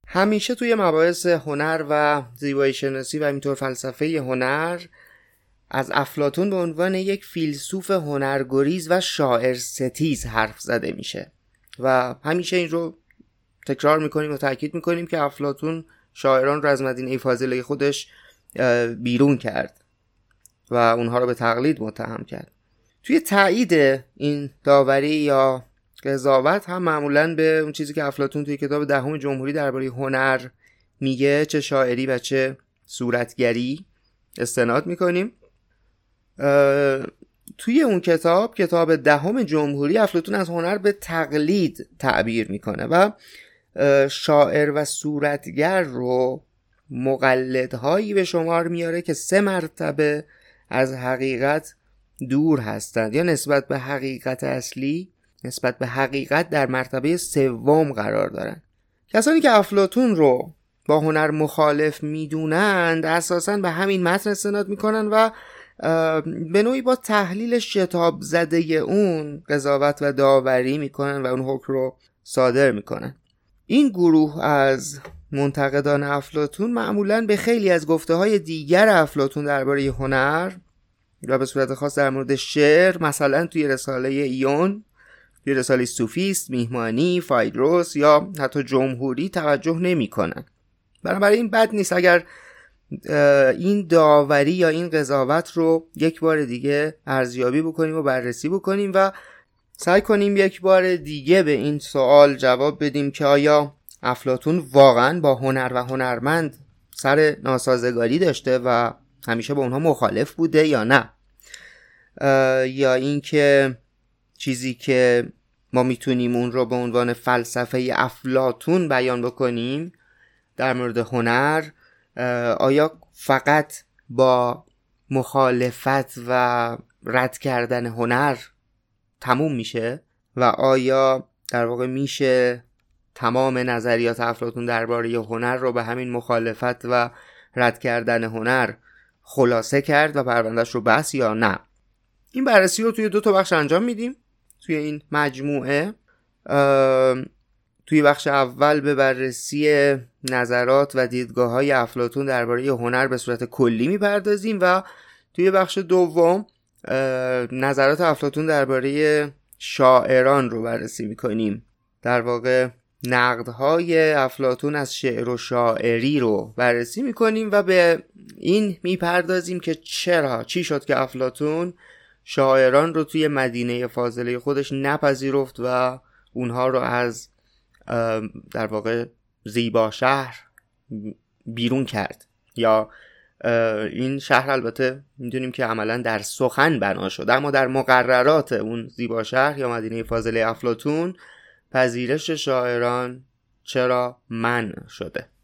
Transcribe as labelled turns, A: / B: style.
A: همیشه توی مباحث هنر و زیبایی شناسی و اینطور فلسفه هنر از افلاطون به عنوان یک فیلسوف هنرگریز و شاعر ستیز حرف زده میشه و همیشه این رو تکرار میکنیم و تاکید میکنیم که افلاطون شاعران رو از مدینه فاضله خودش بیرون کرد و اونها رو به تقلید متهم کرد. توی تایید این داوری یا قضاوت هم معمولاً به اون چیزی که افلاطون توی کتاب دهم جمهوری درباره هنر میگه، چه شاعری و چه صورتگری، استناد میکنیم. توی اون کتاب دهم جمهوری، افلاطون از هنر به تقلید تعبیر میکنه و شاعر و صورتگر رو مقلدهایی به شمار میاره که 3 مرتبه از حقیقت دور هستند یا نسبت به حقیقت اصلی، نسبت به حقیقت در مرتبه 3 قرار دارن. کسانی که افلاطون رو با هنر مخالف میدونند اساساً به همین متن استناد میکنن و به نوعی با تحلیل شتاب زده اون قضاوت و داوری میکنن و اون حکم رو صادر میکنن. این گروه از منتقدان افلاطون معمولاً به خیلی از گفته‌های دیگر افلاطون درباره هنر و به صورت خاص در مورد شعر، مثلا توی رساله ایون، توی رساله سوفیست، میهمانی، فایدروس یا حتی جمهوری توجه نمی‌کنن. بنابراین بد نیست اگر این داوری یا این قضاوت رو یک بار دیگه ارزیابی بکنیم و بررسی بکنیم و سعی کنیم یک بار دیگه به این سوال جواب بدیم که آیا افلاطون واقعا با هنر و هنرمند سر ناسازگاری داشته و همیشه با اونها مخالف بوده یا نه، یا اینکه چیزی که ما میتونیم اون رو به عنوان فلسفه افلاطون بیان بکنیم در مورد هنر، آیا فقط با مخالفت و رد کردن هنر تموم میشه و آیا در واقع میشه تمام نظریات افلاطون درباره هنر رو به همین مخالفت و رد کردن هنر خلاصه کرد و پروندهش رو بس یا نه؟ این بررسی رو توی 2 بخش انجام میدیم توی این مجموعه. توی بخش اول به بررسی نظرات و دیدگاه‌های افلاطون درباره هنر به صورت کلی میپردازیم و توی بخش دوم نظرات افلاطون درباره شاعران رو بررسی میکنیم. در واقع نقدهای افلاطون از شعر و شاعری رو بررسی میکنیم و به این میپردازیم که چی شد که افلاطون شاعران رو توی مدینه فاضله خودش نپذیرفت و اونها رو از در واقع زیبا شهر بیرون کرد. یا این شهر البته میدونیم که عملا در سخن بنا شد، اما در مقررات اون زیبا شهر یا مدینه فاضله افلاطون پذیرش شاعران چرا منع شده.